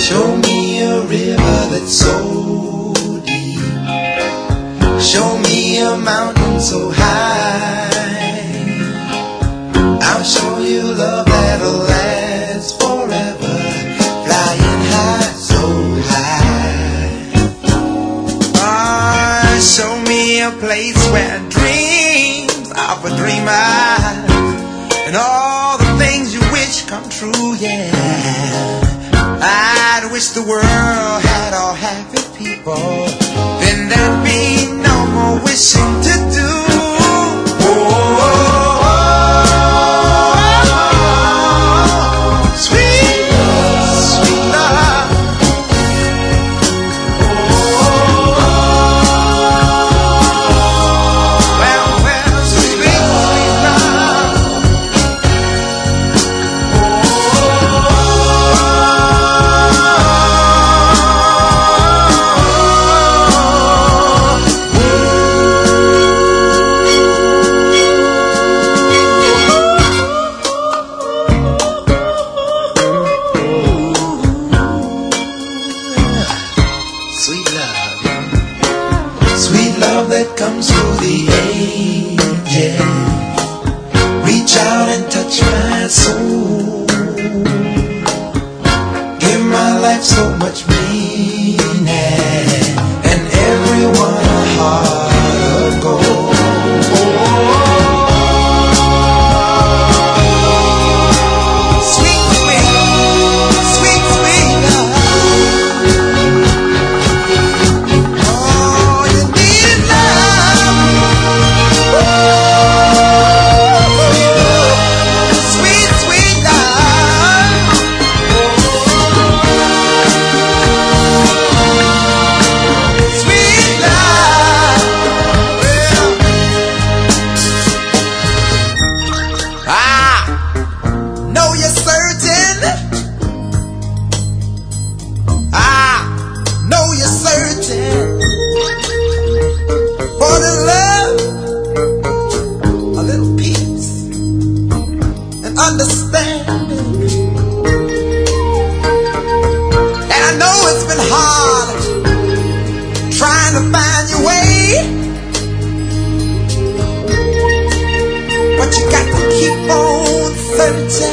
Show me a river that's so deep. Show me a mountain so high. I'll show you love that'll last forever. Flying high, so high. Show me a place where dreams are for dreamers, and all the things you wish come true, yeah. I'd wish the world had all happy people, then there'd be no more wishing to do. Oh, sweet love, sweet love. Well, sweet, sweet love. Sweet love that comes through the ages. Reach out and touch my soul. Give my life so much meaning, and everyone a heart of gold. Sweet, sweet, sweet, sweet love. Understanding, and I know it's been hard trying to find your way, but you got to keep on searching.